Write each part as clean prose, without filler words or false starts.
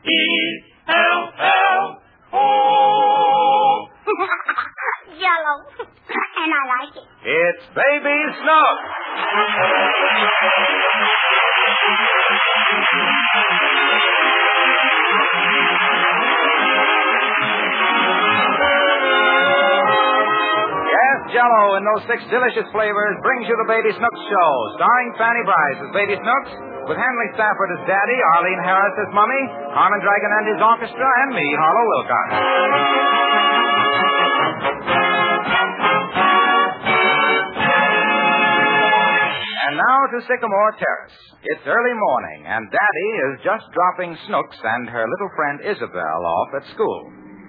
Jello. And I like it. It's Baby Snooks. Yes, Jello in those 6 delicious flavors brings you the Baby Snooks Show, starring Fanny Bryce as Baby Snooks, with Henry Stafford as Daddy, Arlene Harris as Mummy, Carmen Dragon and his orchestra, and me, Harlow Wilcox. And now to Sycamore Terrace. It's early morning, and Daddy is just dropping Snooks and her little friend Isabel off at school.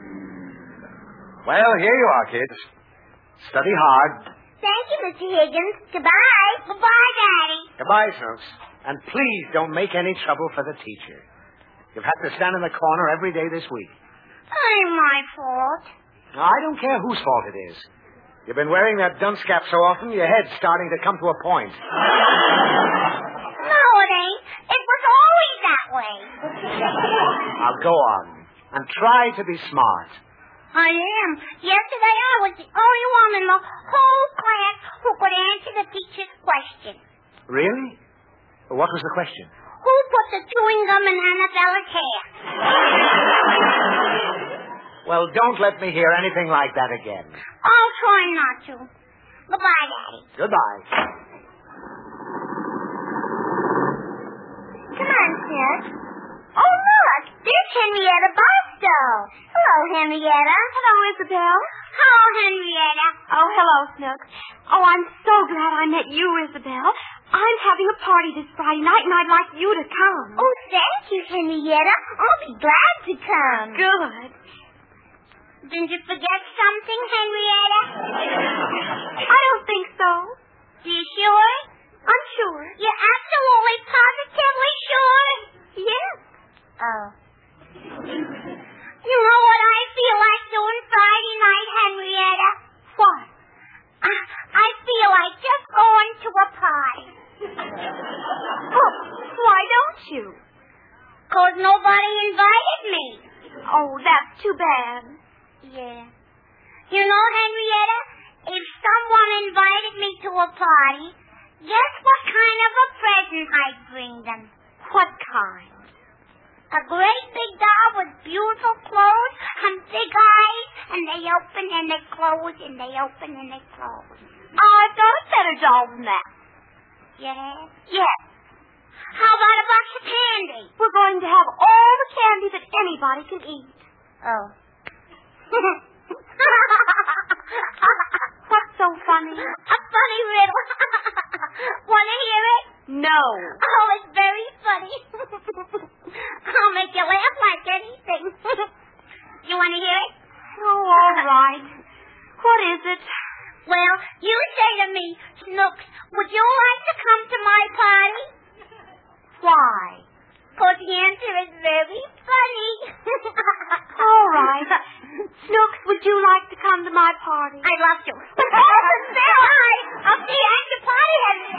Well, here you are, kids. Study hard. Thank you, Mr. Higgins. Goodbye. Goodbye, Daddy. Goodbye, Snooks. And please don't make any trouble for the teacher. You've had to stand in the corner every day this week. Ain't my fault. Now, I don't care whose fault it is. You've been wearing that dunce cap so often, your head's starting to come to a point. No, it ain't. It was always that way. Now, go on. And try to be smart. I am. Yesterday I was the only one in the whole class who could answer the teacher's question. Really? What was the question? Who put the chewing gum in Annabella's hair? Well, don't let me hear anything like that again. I'll try not to. Goodbye, Daddy. Goodbye. Come on, Snooks. Oh, look. There's Henrietta Barstow. Hello, Henrietta. Hello, Isabel. Hello, Henrietta. Oh, hello, Snooks. Oh, I'm so glad I met you, Isabel. I'm having a party this Friday night, and I'd like you to come. Oh, thank you, Henrietta. I'll be glad to come. Good. Didn't you forget something, Henrietta? I don't think so. You sure? I'm sure. You're absolutely positively sure? Yes. Oh. You know what I feel like doing Friday night, Henrietta? What? I feel like just going to a party. Oh, why don't you? 'Cause nobody invited me. Oh, that's too bad. Yeah. You know, Henrietta, if someone invited me to a party, guess what kind of a present I'd bring them? What kind? A great big doll with beautiful clothes and big eyes, and they open and they close, and they open and they close. Oh, I've got a better doll than that. Yeah? Yes. How about a box of candy? We're going to have all the candy that anybody can eat. Oh. What's so funny? A funny riddle. Want to hear it? No. Oh, it's very funny. I'll make you laugh like anything. You want to hear it? Oh, all right. What is it? Well, you say to me, Snooks, would you like to come to my party? Why? 'Cause the answer is very funny. All right. Snooks, would you like to come to my party? I'd love to. Oh, Bill, I'll see you at your party,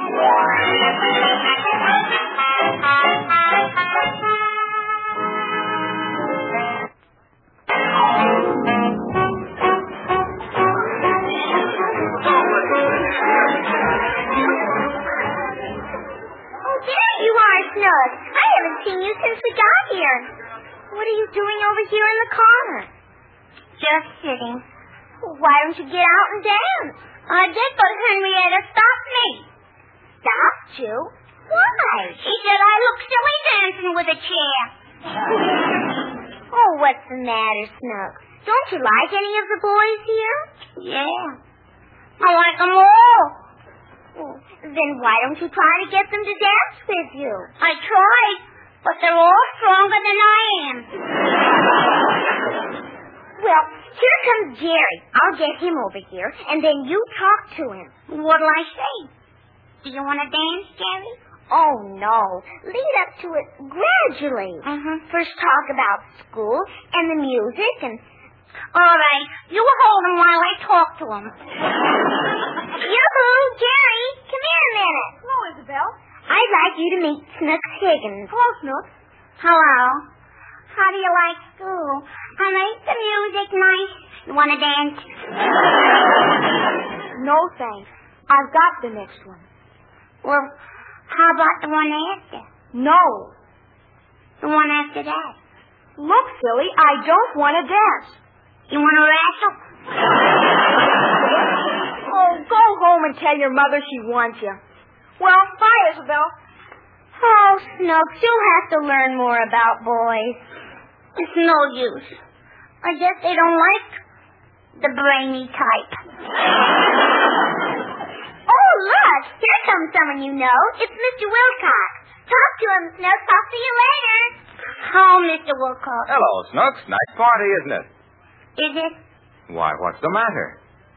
Oh, there you are, Snooks. I haven't seen you since we got here. What are you doing over here in the corner? Just sitting. Why don't you get out and dance? I did, but Henrietta stopped me. Stopped you? Why? She said I look silly dancing with a chair. Oh, what's the matter, Snooks? Don't you like any of the boys here? Yeah. I like them all. Oh, then why don't you try to get them to dance with you? I tried, but they're all stronger than I am. Well, here comes Jerry. I'll get him over here, and then you talk to him. What'll I say? Do you want to dance, Jerry? Oh, no. Lead up to it gradually. First talk about school and the music and... All right. You hold him while I talk to him. Yoo-hoo, Jerry. Come here a minute. Hello, Isabel. I'd like you to meet Snooks Higgins. Hello, Snooks. Hello. How do you like school? I like the music nice. You want to dance? No, thanks. I've got the next one. Well, how about the one after? No. The one after that? Look, silly, I don't want to dance. You want to wrestle? Oh, go home and tell your mother she wants you. Well, bye, Isabel. Oh, Snooks, you'll have to learn more about boys. It's no use. I guess they don't like the brainy type. Oh, look, here comes someone you know. It's Mr. Wilcox. Talk to him, Snooks. I'll see you later. Oh, Mr. Wilcox. Hello, Snooks. Nice party, isn't it? Is it? Why, what's the matter?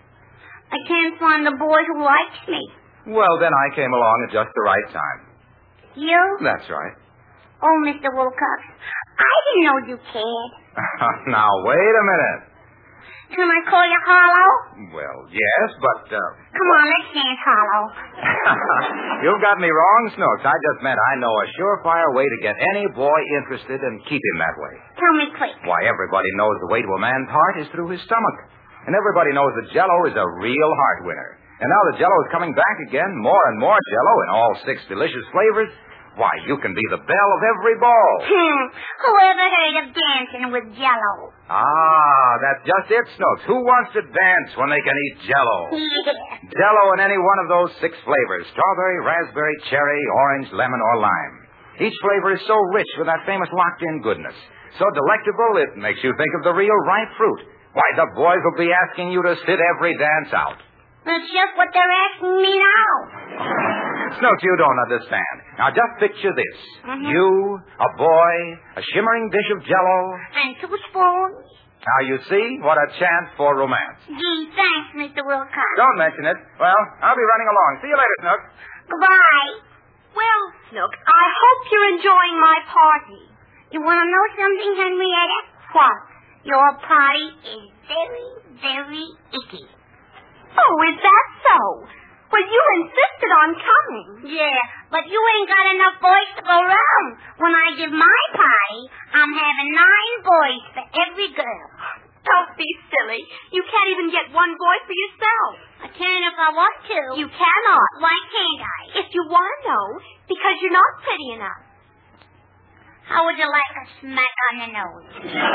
I can't find the boy who likes me. Well, then I came along at just the right time. You? That's right. Oh, Mr. Wilcox, I didn't know you cared. Now, wait a minute. Can I call you Hollow? Well, yes, but... Come on, let's dance, Hollow. You've got me wrong, Snooks. I just meant I know a surefire way to get any boy interested and keep him that way. Tell me quick. Why, everybody knows the way to a man's heart is through his stomach. And everybody knows that Jell-O is a real heart winner. And now that Jell-O is coming back again, more and more Jell-O in all 6 delicious flavors, why, you can be the belle of every ball. Who ever heard of dancing with Jell-O? Ah, that's just it, Snooks. Who wants to dance when they can eat Jell-O? Yeah. Jell-O in any one of those 6 flavors: strawberry, raspberry, cherry, orange, lemon, or lime. Each flavor is so rich with that famous locked-in goodness. So delectable, it makes you think of the real ripe fruit. Why, the boys will be asking you to sit every dance out. That's just what they're asking me now. Snooks, you don't understand. Now, just picture this. You, a boy, a shimmering dish of Jell-O. And 2 spoons. Now, you see? What a chance for romance. Gee, thanks, Mr. Wilcox. Don't mention it. Well, I'll be running along. See you later, Snooks. Goodbye. Well, Snooks, I hope you're enjoying my party. You want to know something, Henrietta? What? Your party is very, very icky. Oh, is that so? Well, you insisted on coming. Yeah, but you ain't got enough boys to go round. When I give my party, I'm having 9 boys for every girl. Don't be silly. You can't even get one boy for yourself. I can if I want to. You cannot. Why can't I? If you want to know, because you're not pretty enough. How would you like a smack on the nose?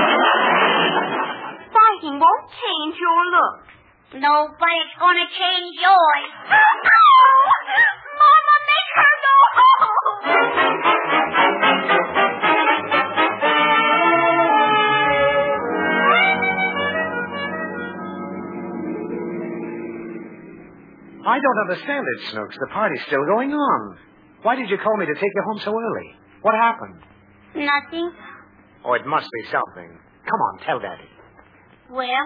Fighting won't change your looks. No, but it's going to change yours. Mama, make her go home. I don't understand it, Snooks. The party's still going on. Why did you call me to take you home so early? What happened? Nothing. Oh, it must be something. Come on, tell Daddy. Well.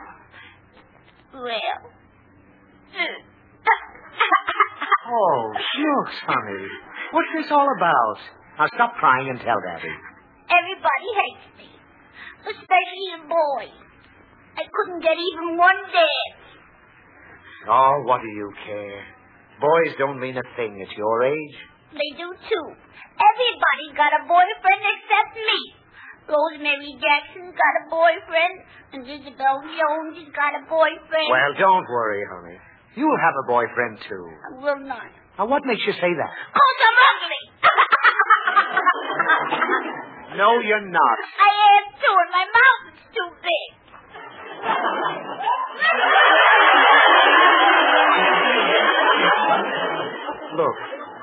Oh, shucks, honey. What's this all about? Now stop crying and tell Daddy. Everybody hates me, especially the boys. I couldn't get even one dance. Oh, what do you care? Boys don't mean a thing at your age. They do, too. Everybody got a boyfriend except me. Rosemary Jackson's got a boyfriend, and Isabel Jones has got a boyfriend. Well, don't worry, honey. You'll have a boyfriend, too. I will not. Now, what makes you say that? 'Cause I'm ugly. No, you're not. I am, too, and my mouth is too big. Look.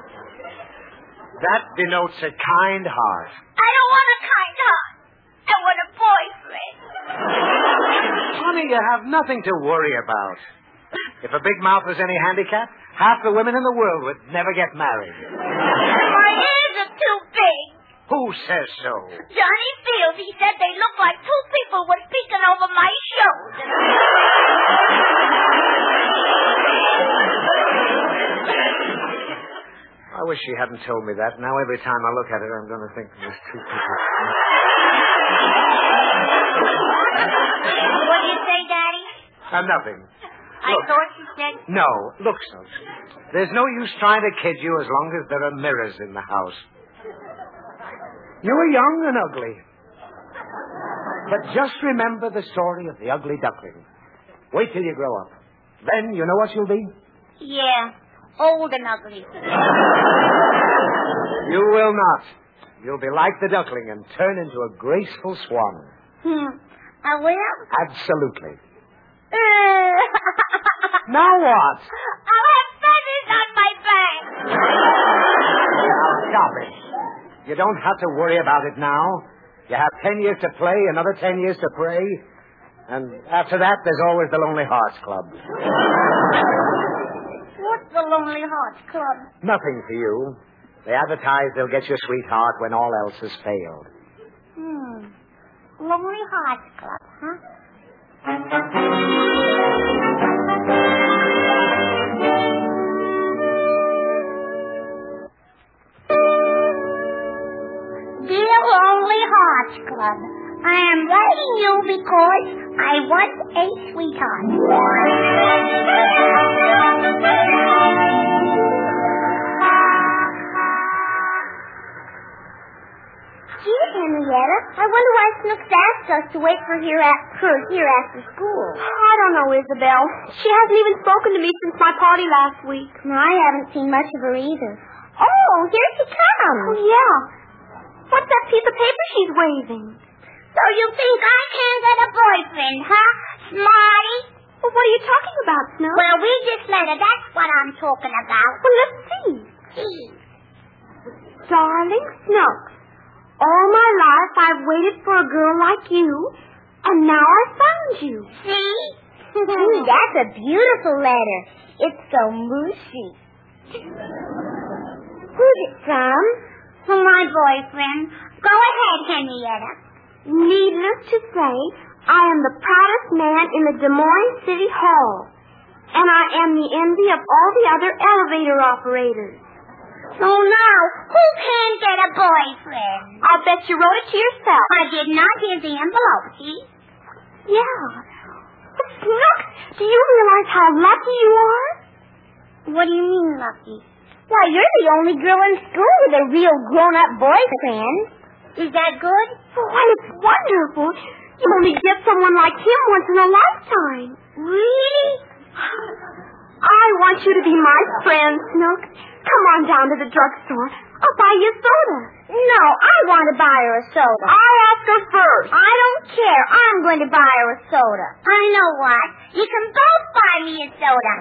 That denotes a kind heart. I don't want a kind heart. I want a boyfriend. Honey, you have nothing to worry about. If a big mouth was any handicap, half the women in the world would never get married. My ears are too big. Who says so? Johnny Field, he said they look like 2 people were speaking over my shoulder. I wish she hadn't told me that. Now every time I look at her, I'm going to think there's 2 people. What do you say, Daddy? Nothing. I thought you said... No, look, Snooks. There's no use trying to kid you as long as there are mirrors in the house. You were young and ugly. But just remember the story of the ugly duckling. Wait till you grow up. Then you know what you'll be? Yeah, old and ugly. You will not. You'll be like the duckling and turn into a graceful swan. I will? Absolutely. Now what? I'll have feathers on my back. Now stop it. You don't have to worry about it now. You have 10 years to play, another 10 years to pray. And after that, there's always the Lonely Hearts Club. What's the Lonely Hearts Club? Nothing for you. They advertise they'll get your sweetheart when all else has failed. Lonely Hearts Club, huh? Dear Lonely Hearts Club, I am writing you because I want a sweetheart. Gee, Henrietta, I wonder why Snooks asked us to wait for her here after school. I don't know, Isabel. She hasn't even spoken to me since my party last week. No, I haven't seen much of her either. Oh, here she comes. Oh, yeah. What's that piece of paper she's waving? So you think I can't get a boyfriend, huh, Smarty? Well, what are you talking about, Snooks? Well, read this letter. That's what I'm talking about. Well, let's see. Darling Snooks, all my life I've waited for a girl like you, and now I've found you. See? That's a beautiful letter. It's so moosey. Who's it from? From my boyfriend. Go ahead, Henrietta. Needless to say, I am the proudest man in the Des Moines City Hall, and I am the envy of all the other elevator operators. So now, who can't get a boyfriend? I'll bet you wrote it to yourself. I did not hear the envelope, see? Yeah. But Snooks, do you realize how lucky you are? What do you mean, lucky? Why, you're the only girl in school with a real grown-up boyfriend. Is that good? Why, it's wonderful. You only get someone like him once in a lifetime. Really? I want you to be my friend, Snooks. Come on down to the drugstore. I'll buy you a soda. No, I want to buy her a soda. I'll ask her first. I don't care. I'm going to buy her a soda. I know what. You can both buy me a soda.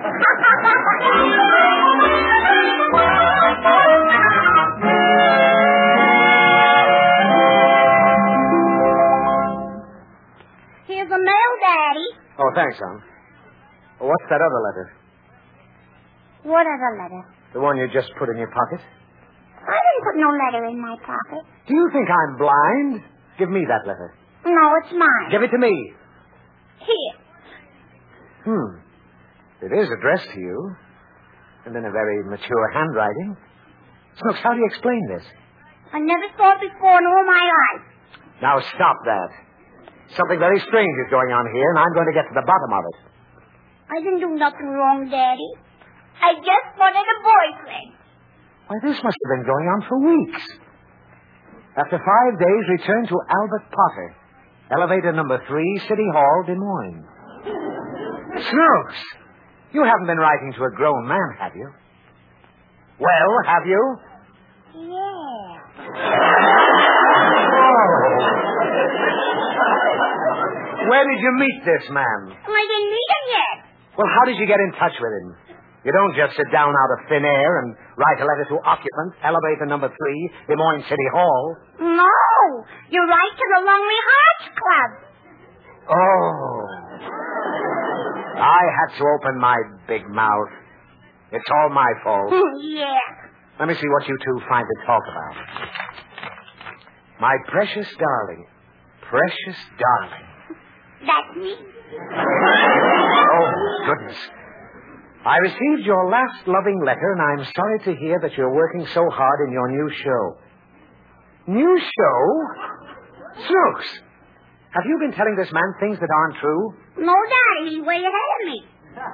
Here's a mail, Daddy. Oh, thanks, son. What's that other letter? What other letter? The one you just put in your pocket? I didn't put no letter in my pocket. Do you think I'm blind? Give me that letter. No, it's mine. Give it to me. Here. It is addressed to you, and in a very mature handwriting. Snooks, how do you explain this? I never saw it before in all my life. Now stop that. Something very strange is going on here, and I'm going to get to the bottom of it. I didn't do nothing wrong, Daddy. I just wanted a boyfriend. Why, this must have been going on for weeks. After 5 days, return to Albert Potter, elevator number 3, City Hall, Des Moines. Snooks, you haven't been writing to a grown man, have you? Well, have you? Yeah. Oh. Where did you meet this man? I didn't meet him yet. Well, how did you get in touch with him? You don't just sit down out of thin air and write a letter to occupant, elevator number 3, Des Moines City Hall. No, you write to the Lonely Hearts Club. Oh. I had to open my big mouth. It's all my fault. Yeah. Let me see what you two find to talk about. My precious darling. Precious darling. That's me. Oh, goodness. I received your last loving letter, and I'm sorry to hear that you're working so hard in your new show. New show? Snooks, have you been telling this man things that aren't true? No, Daddy, he's way ahead of me.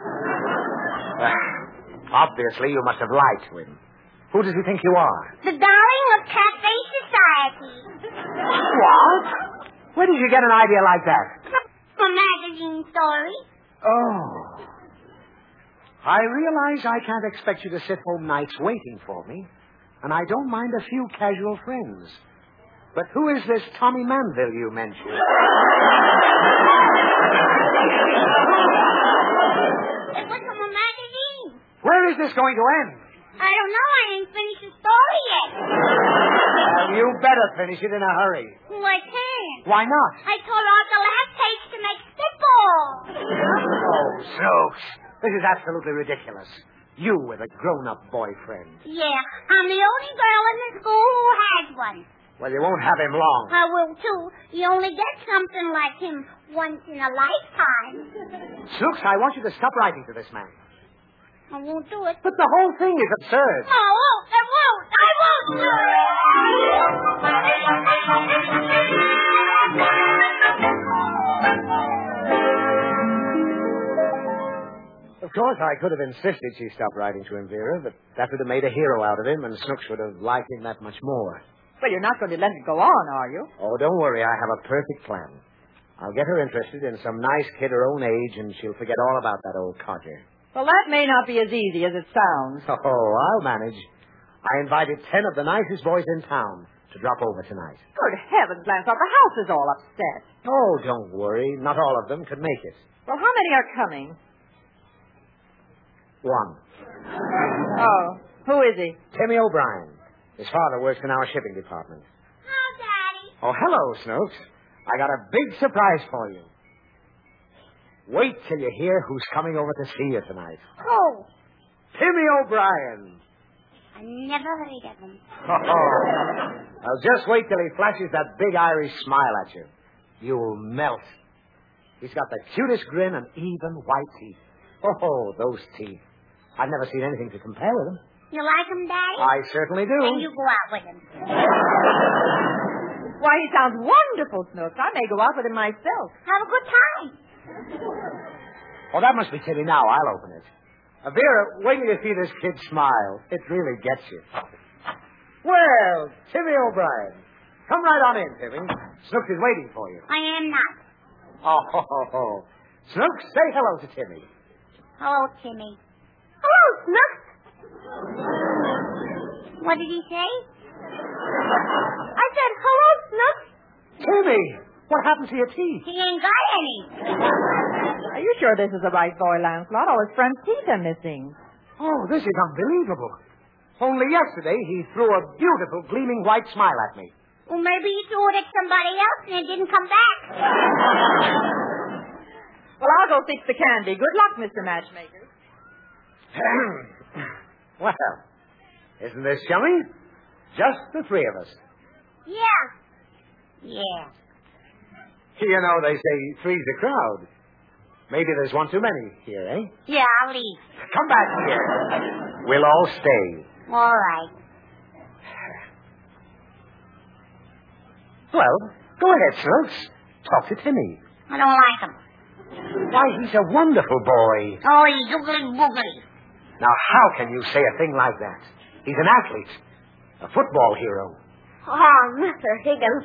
Obviously, you must have lied to him. Who does he think you are? The darling of Cafe Society. What? Where did you get an idea like that? From a magazine story. Oh. I realize I can't expect you to sit home nights waiting for me, and I don't mind a few casual friends. But who is this Tommy Manville you mentioned? It was from a magazine. Where is this going to end? I don't know. I didn't finish the story yet. Well, you better finish it in a hurry. Well, I can't. Why not? I tore out the last page to make spitballs. Oh, Snooks. This is absolutely ridiculous. You with a grown-up boyfriend. Yeah, I'm the only girl in the school who has one. Well, you won't have him long. I will, too. You only get something like him once in a lifetime. Snooks, I want you to stop writing to this man. I won't do it. But the whole thing is absurd. No, I won't. I won't do it. Of course, I could have insisted she stop writing to him, Vera, but that would have made a hero out of him, and Snooks would have liked him that much more. Well, you're not going to let it go on, are you? Oh, don't worry. I have a perfect plan. I'll get her interested in some nice kid her own age, and she'll forget all about that old codger. Well, that may not be as easy as it sounds. Oh, I'll manage. I invited 10 of the nicest boys in town to drop over tonight. Good heavens, Lancelot, the house is all upset. Oh, don't worry. Not all of them could make it. Well, how many are coming? 1. Oh, who is he? Timmy O'Brien. His father works in our shipping department. Hi, Daddy. Oh, hello, Snooks. I got a big surprise for you. Wait till you hear who's coming over to see you tonight. Who? Timmy O'Brien. I never heard of him. Oh. Now, just wait till he flashes that big Irish smile at you. You'll melt. He's got the cutest grin and even white teeth. Oh, those teeth. I've never seen anything to compare with them. You like him, Daddy? I certainly do. Then you go out with him. Why, he sounds wonderful, Snooks. I may go out with him myself. Have a good time. Oh, that must be Timmy now. I'll open it. Vera, wait till you see this kid smile. It really gets you. Well, Timmy O'Brien. Come right on in, Timmy. Snooks is waiting for you. I am not. Oh. Snooks, say hello to Timmy. Hello, Timmy. Hello, Snooks. What did he say? I said, hello, Snooks. Timmy, what happened to your teeth? He ain't got any. Are you sure this is the right boy, Lancelot? All his front teeth are missing. Oh, this is unbelievable. Only yesterday he threw a beautiful gleaming white smile at me. Well, maybe he threw it at somebody else and it didn't come back. Well, I'll go fix the candy. Good luck, Mr. Matchmaker. Well, isn't this yummy? Just the 3 of us. Yeah. You know, they say 3's a crowd. Maybe there's one too many here, eh? Yeah, I'll leave. Come back here. We'll all stay. All right. Well, go ahead, Snooks. Talk to Timmy. I don't like him. Why, he's a wonderful boy. Oh, he's oogly-boogly. Now, how can you say a thing like that? He's an athlete. A football hero. Oh, Mr. Higgins.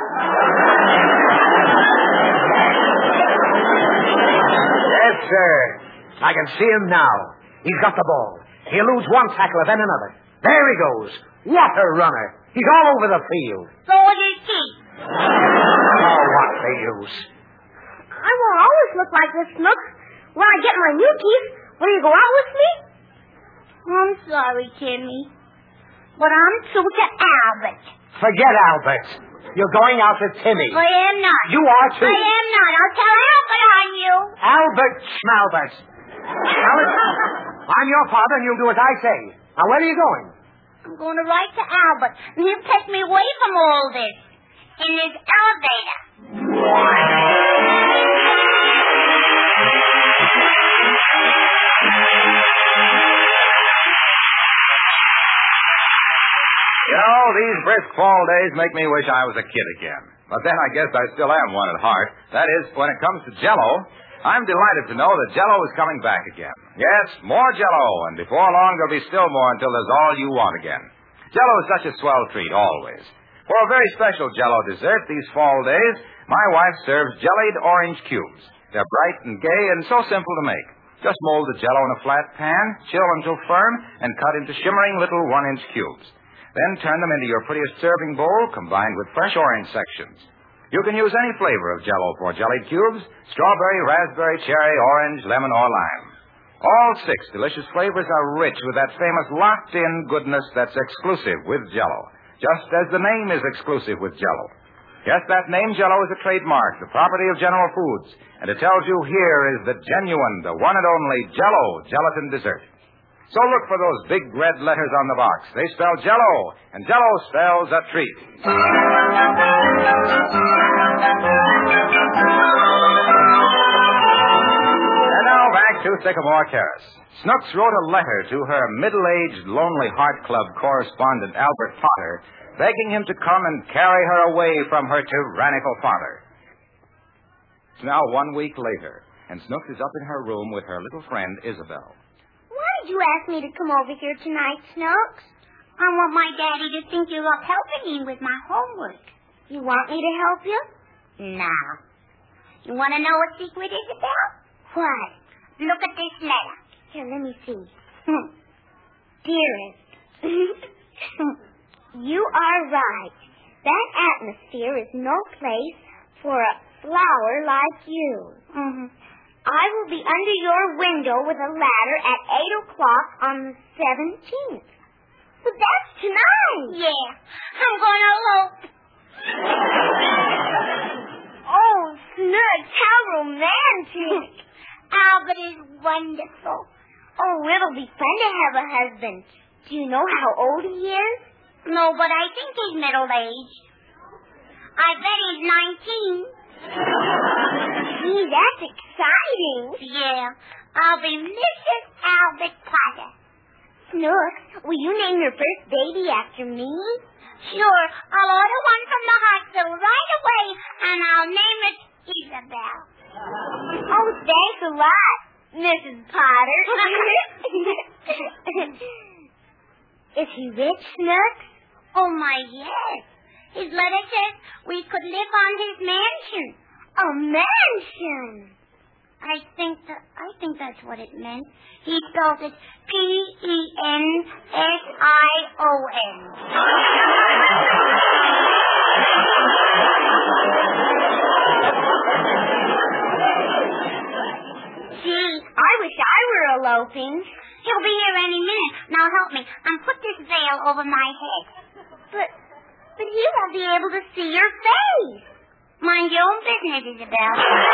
Yes, sir. I can see him now. He's got the ball. He eludes one tackler, then another. There he goes. What a runner. He's all over the field. So with his teeth. Oh, what the use? I won't always look like this, Snooks. When I get my new teeth, will you go out with me? I'm sorry, Timmy. But I'm true to Albert. Forget Albert. You're going out with Timmy. I am not. You are too. I am not. I'll tell Albert on you. Albert Schmalbert. Albert, I'm your father, and you'll do as I say. Now, where are you going? I'm going to write to Albert, and he'll take me away from all this. In his elevator. You know, these brisk fall days make me wish I was a kid again. But then I guess I still am one at heart. That is, when it comes to Jell-O, I'm delighted to know that Jell-O is coming back again. Yes, more Jell-O, and before long there'll be still more until there's all you want again. Jell-O is such a swell treat, always. For a very special Jell-O dessert these fall days, My wife serves jellied orange cubes. They're bright and gay and so simple to make. Just mold the Jell-O in a flat pan, chill until firm, and cut into shimmering little 1-inch cubes. Then turn them into your prettiest serving bowl, combined with fresh orange sections. You can use any flavor of Jell-O for jellied cubes: strawberry, raspberry, cherry, orange, lemon, or lime. All 6 delicious flavors are rich with that famous locked-in goodness that's exclusive with Jell-O, just as the name is exclusive with Jell-O. Yes, that name Jell-O is a trademark, the property of General Foods, and it tells you here is the genuine, the one and only Jell-O gelatin dessert. So look for those big red letters on the box. They spell Jell-O, and Jell-O spells a treat. And now back to Sycamore Terrace. Snooks wrote a letter to her middle-aged Lonely Heart Club correspondent, Albert Potter, begging him to come and carry her away from her tyrannical father. It's now 1 week later, and Snooks is up in her room with her little friend, Isabel. Why did you ask me to come over here tonight, Snooks? I want my daddy to think you're up helping me with my homework. You want me to help you? No. You want to know what secret is about? What? Look at this letter. Here, let me see. Dearest, you are right. That atmosphere is no place for a flower like you. Mm-hmm. I will be under your window with a ladder at 8 o'clock on the 17th. But that's tonight. Yeah. I'm going to elope. Oh, Snooks, how romantic. Albert is wonderful. Oh, it'll be fun to have a husband. Do you know how old he is? No, but I think he's middle-aged. I bet he's 19. Gee, that's exciting. Yeah. I'll be Mrs. Albert Potter. Snooks, will you name your first baby after me? Sure. I'll order one from the hospital right away, and I'll name it Isabel. Oh, thanks a lot, Mrs. Potter. Is he rich, Snooks? Oh, my, yes. His letter says we could live on his mansion. A mansion? I think that's what it meant. He spelled it Pension. Gee, I wish I were eloping. He'll be here any minute. Now help me and put this veil over my head. But he won't be able to see your face. Mind your own business, Isabel.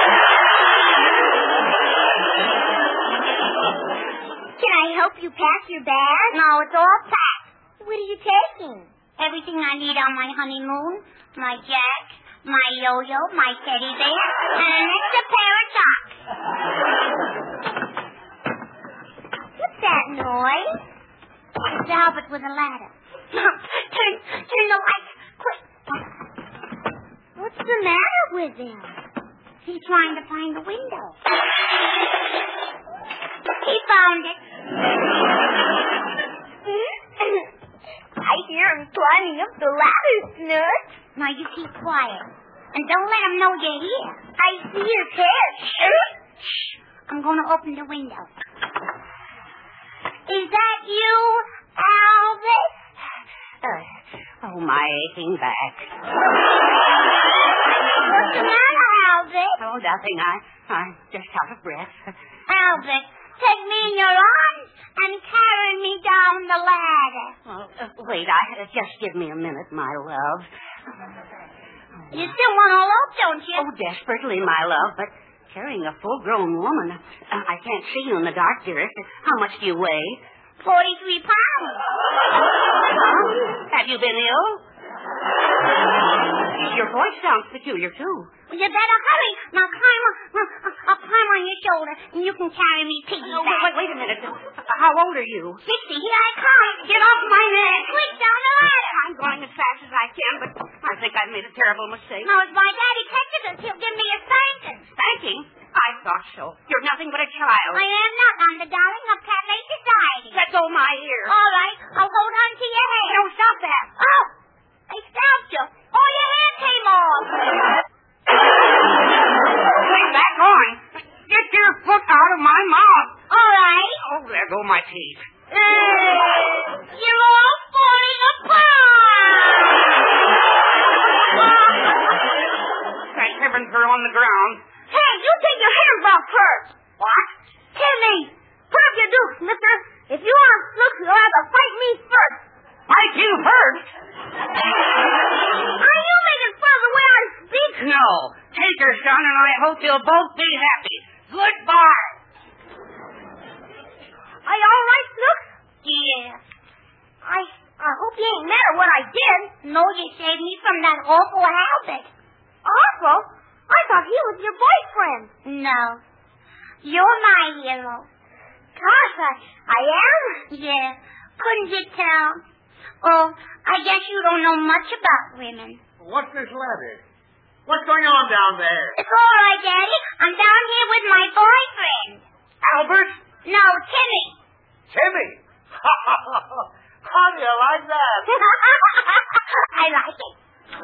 Can I help you pack your bag? No, it's all packed. What are you taking? Everything I need on my honeymoon. My jacks, my yo-yo, my teddy bear, and an extra pair of socks. What's that noise? It's Albert with a ladder. Turn the light quick. What's the matter with him? He's trying to find the window. He found it. I hear him climbing up the ladder, Snooks. Now you keep quiet. And don't let him know you're here. I see his head. Shh. I'm going to open the window. Is that you, Albert? Oh, my aching back. What's the matter, Albert? Oh, nothing. I'm just out of breath. Albert, take me in your arms and carry me down the ladder. Oh, wait, just give me a minute, my love. You still want to elope, don't you? Oh, desperately, my love, but carrying a full-grown woman, I can't see you in the dark, dearest. How much do you weigh? 43 pounds. Have you been ill? Your voice sounds peculiar, too. Well, you better hurry. Now I'll climb on your shoulder, and you can carry me piggyback. Wait a minute. How old are you? 60. Here I come. Get off my neck. Quick, down the ladder. I'm going as fast as I can, but I think I've made a terrible mistake. Now, if my daddy catches us, he'll give me a spanking. Spanking? I thought so. You're nothing but a child. I am not. I'm the darling of Cafe Society. Let go my ear. All right. I'll hold on to your hair. No, stop that. Oh, I stopped you. Oh, your hair came off. go my teeth. You're all falling apart! Thank heavens they're on the ground. Hey, you take your hands off first. What? Timmy, put up your dukes, mister. If you want Snooks, you'll have to fight me first. Fight you first? Are you making fun of the way I speak? No. Take her, son, and I hope you'll both be happy. Goodbye. Are you all right, Snooks? Yeah. I hope you ain't mad at what I did. No, you saved me from that awful habit. Awful? I thought he was your boyfriend. No. You're my hero. Gosh, I am? Yeah. Couldn't you tell? Oh, I guess you don't know much about women. What's this letter? What's going on down there? It's all right, Daddy. I'm down here with my boyfriend. Albert? No, Timmy. Timmy? How do you like that? I like it.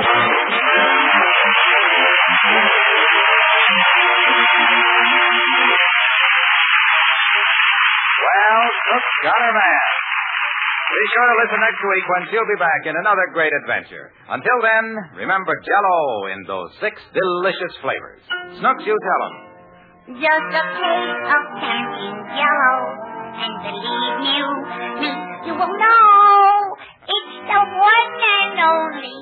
Well, Snooks got her man. Be sure to listen next week when she'll be back in another great adventure. Until then, remember Jell-O in those 6 delicious flavors. Snooks, you tell them. Just a taste of camping Jell-O. And believe you will know it's the one and only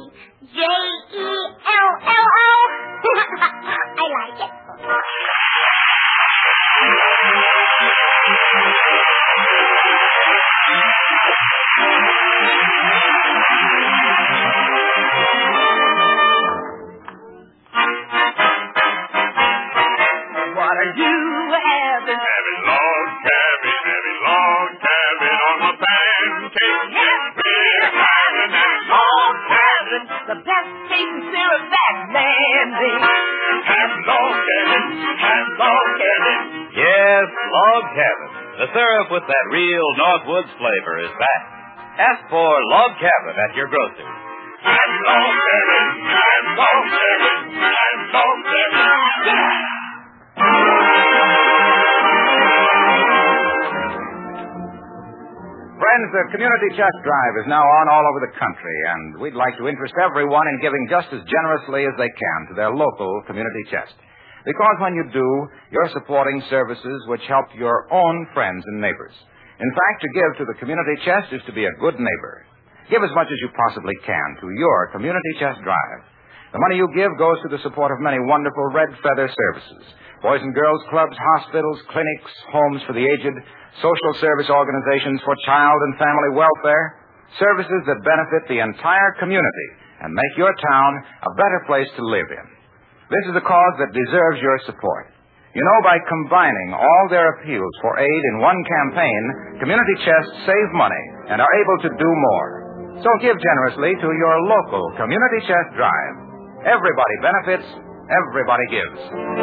Jell-O. I like it. What are you having? Having log cabin on my pancake. We're having that log cabin. The best tasting syrup that Mandy. Have log cabin. Yes, Log Cabin. The syrup with that real Northwoods flavor is back. Ask for Log Cabin at your grocer's. Have log cabin. Have log cabin. Have log cabin. Friends, the Community Chest Drive is now on all over the country, and we'd like to interest everyone in giving just as generously as they can to their local community chest. Because when you do, you're supporting services which help your own friends and neighbors. In fact, to give to the Community Chest is to be a good neighbor. Give as much as you possibly can to your Community Chest Drive. The money you give goes to the support of many wonderful Red Feather services. Boys and Girls Clubs, hospitals, clinics, homes for the aged, social service organizations for child and family welfare. Services that benefit the entire community and make your town a better place to live in. This is a cause that deserves your support. You know, by combining all their appeals for aid in one campaign, Community Chests save money and are able to do more. So give generously to your local Community Chest Drive. Everybody benefits, everybody gives.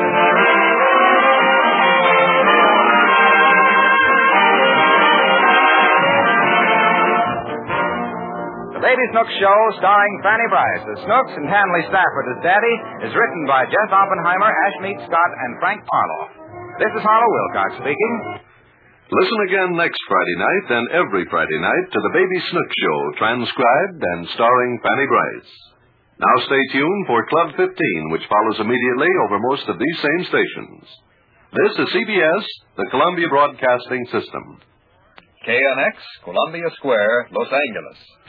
The Baby Snooks Show, starring Fanny Bryce as Snooks and Hanley Stafford as Daddy, is written by Jeff Oppenheimer, Ashmead Scott, and Frank Parloff. This is Harlow Wilcox speaking. Listen again next Friday night and every Friday night to the Baby Snooks Show, transcribed and starring Fanny Bryce. Now stay tuned for Club 15, which follows immediately over most of these same stations. This is CBS, the Columbia Broadcasting System. KNX, Columbia Square, Los Angeles.